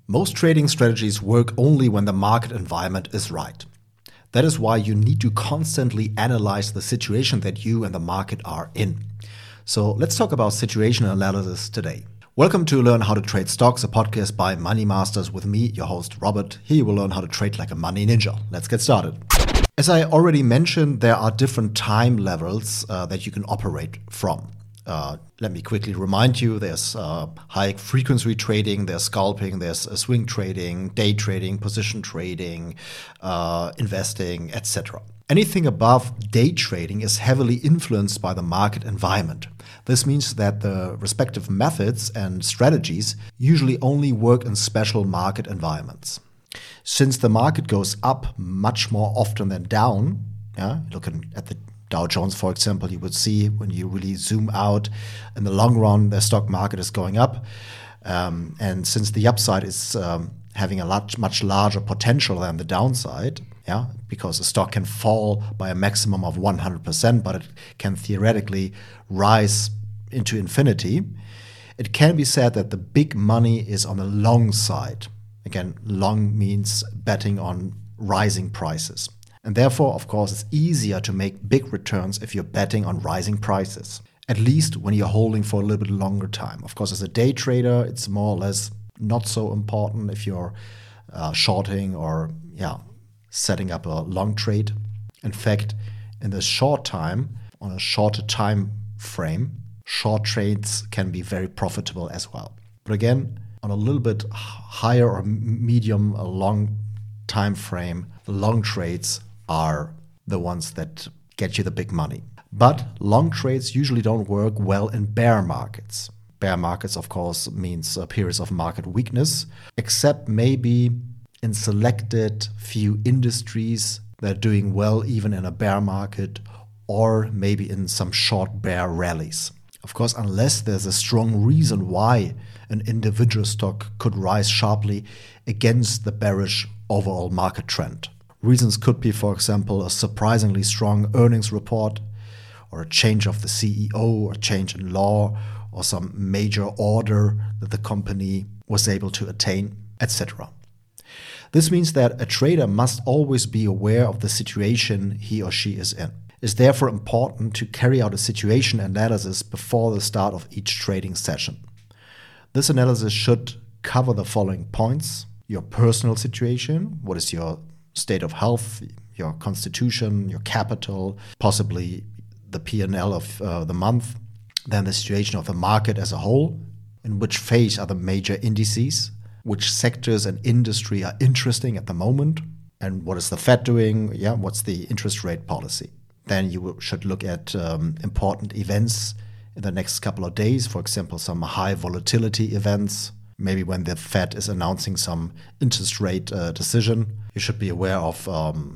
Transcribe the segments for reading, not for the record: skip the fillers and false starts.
Most trading strategies work only when the market environment is right. That is why you need to constantly analyze the situation that you and the market are in. So let's talk about situational analysis today. Welcome to Learn How to Trade Stocks, a podcast by Money Masters with me, your host Robert. Here you will learn how to trade like a money ninja. Let's get started. As I already mentioned, there are different time levels that you can operate from. Let me quickly remind you, there's high frequency trading, there's scalping, there's swing trading, day trading, position trading, investing, etc. Anything above day trading is heavily influenced by the market environment. This means that the respective methods and strategies usually only work in special market environments. Since the market goes up much more often than down, looking at the Dow Jones, for example, you would see when you really zoom out, in the long run, the stock market is going up. And since the upside is having a much larger potential than the downside, because the stock can fall by a maximum of 100%, but it can theoretically rise into infinity, it can be said that the big money is on the long side. Again, long means betting on rising prices. And therefore, of course, it's easier to make big returns if you're betting on rising prices, at least when you're holding for a little bit longer time. Of course, as a day trader, it's more or less not so important if you're shorting or setting up a long trade. In fact, in the short time, on a shorter time frame, short trades can be very profitable as well. But again, on a little bit higher or medium, a long time frame, the long trades are the ones that get you the big money. But long trades usually don't work well in bear markets. Bear markets, of course, means periods of market weakness, except maybe in selected few industries that are doing well even in a bear market, or maybe in some short bear rallies. Of course, unless there's a strong reason why an individual stock could rise sharply against the bearish overall market trend. Reasons could be, for example, a surprisingly strong earnings report, or a change of the CEO, or a change in law, or some major order that the company was able to attain, etc. This means that a trader must always be aware of the situation he or she is in. It's therefore important to carry out a situation analysis before the start of each trading session. This analysis should cover the following points: your personal situation, what is your state of health, your constitution, your capital, possibly the P&L of the month, then the situation of the market as a whole, in which phase are the major indices, which sectors and industry are interesting at the moment, and what is the Fed doing, what's the interest rate policy. Then you should look at important events in the next couple of days, for example, some high volatility events, maybe when the Fed is announcing some interest rate decision. You should be aware of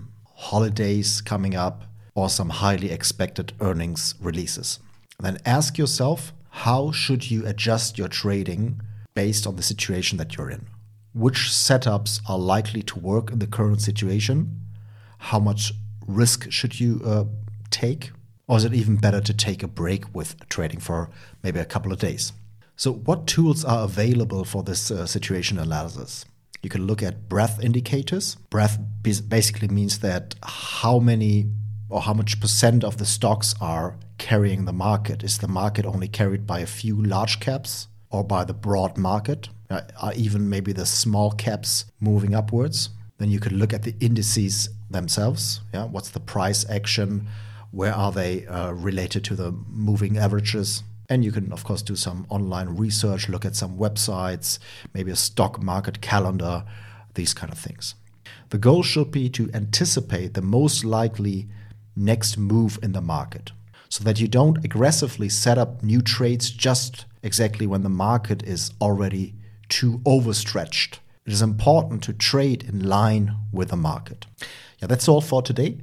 holidays coming up or some highly expected earnings releases. Then ask yourself, how should you adjust your trading based on the situation that you're in? Which setups are likely to work in the current situation? How much risk should you take? Or is it even better to take a break with trading for maybe a couple of days? So what tools are available for this situation analysis? You can look at breadth indicators. Breadth basically means that how many or how much percent of the stocks are carrying the market. Is the market only carried by a few large caps or by the broad market? Are even maybe the small caps moving upwards? Then you could look at the indices themselves. What's the price action? Where are they related to the moving averages? And you can, of course, do some online research, look at some websites, maybe a stock market calendar, these kind of things. The goal should be to anticipate the most likely next move in the market so that you don't aggressively set up new trades just exactly when the market is already too overstretched. It is important to trade in line with the market. That's all for today.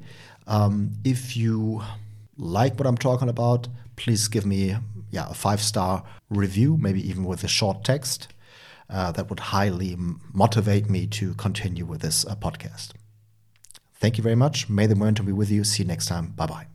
If you like what I'm talking about, please give me a 5-star review, maybe even with a short text. That would highly motivate me to continue with this podcast. Thank you very much. May the momentum be with you. See you next time. Bye-bye.